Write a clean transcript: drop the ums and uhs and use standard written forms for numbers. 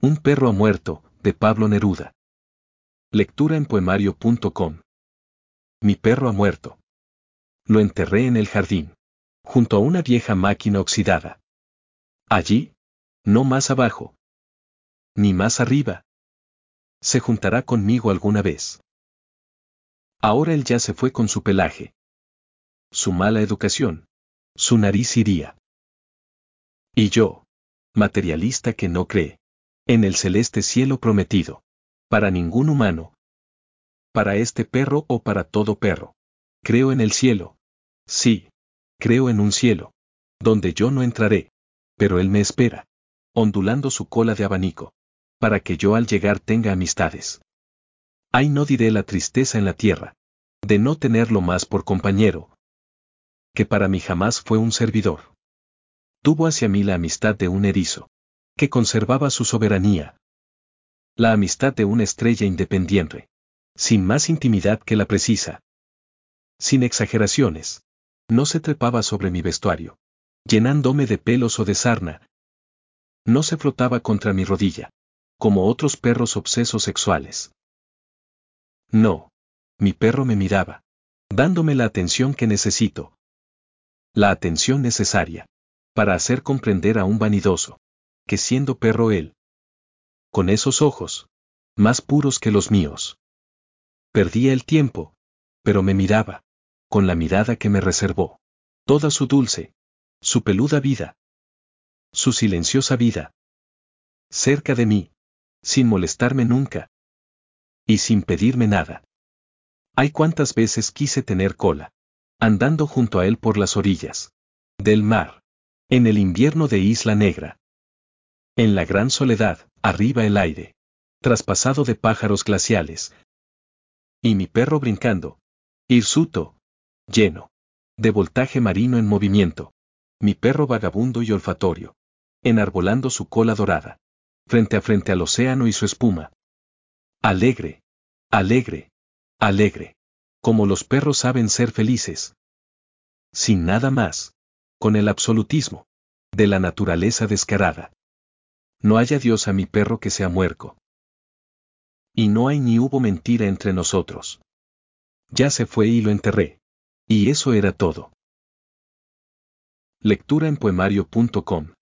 Un perro ha muerto, de Pablo Neruda. Lectura en poemario.com. Mi perro ha muerto. Lo enterré en el jardín, junto a una vieja máquina oxidada. Allí, no más abajo, ni más arriba. Se juntará conmigo alguna vez. Ahora él ya se fue con su pelaje, su mala educación, su nariz iría. Y yo, materialista que no cree en el celeste cielo prometido, para ningún humano, para este perro o para todo perro. Creo en el cielo. Sí, creo en un cielo, donde yo no entraré, pero él me espera, ondulando su cola de abanico, para que yo al llegar tenga amistades. Ay, no diré la tristeza en la tierra, de no tenerlo más por compañero, que para mí jamás fue un servidor. Tuvo hacia mí la amistad de un erizo, que conservaba su soberanía. La amistad de una estrella independiente, sin más intimidad que la precisa. Sin exageraciones. No se trepaba sobre mi vestuario, llenándome de pelos o de sarna. No se frotaba contra mi rodilla, como otros perros obsesos sexuales. No. Mi perro me miraba, dándome la atención que necesito. La atención necesaria, para hacer comprender a un vanidoso, que siendo perro él, con esos ojos, más puros que los míos, perdía el tiempo, pero me miraba, con la mirada que me reservó, toda su dulce, su peluda vida, su silenciosa vida, cerca de mí, sin molestarme nunca, y sin pedirme nada. Ay, cuántas veces quise tener cola, andando junto a él por las orillas del mar, en el invierno de Isla Negra. En la gran soledad, arriba el aire, traspasado de pájaros glaciales. Y mi perro brincando, hirsuto, lleno de voltaje marino en movimiento. Mi perro vagabundo y olfatorio, enarbolando su cola dorada, frente a frente al océano y su espuma. Alegre, alegre, alegre, como los perros saben ser felices. Sin nada más, con el absolutismo de la naturaleza descarada. No haya Dios a mi perro que sea muerco. Y no hay ni hubo mentira entre nosotros. Ya se fue y lo enterré. Y eso era todo. Lectura en poemario.com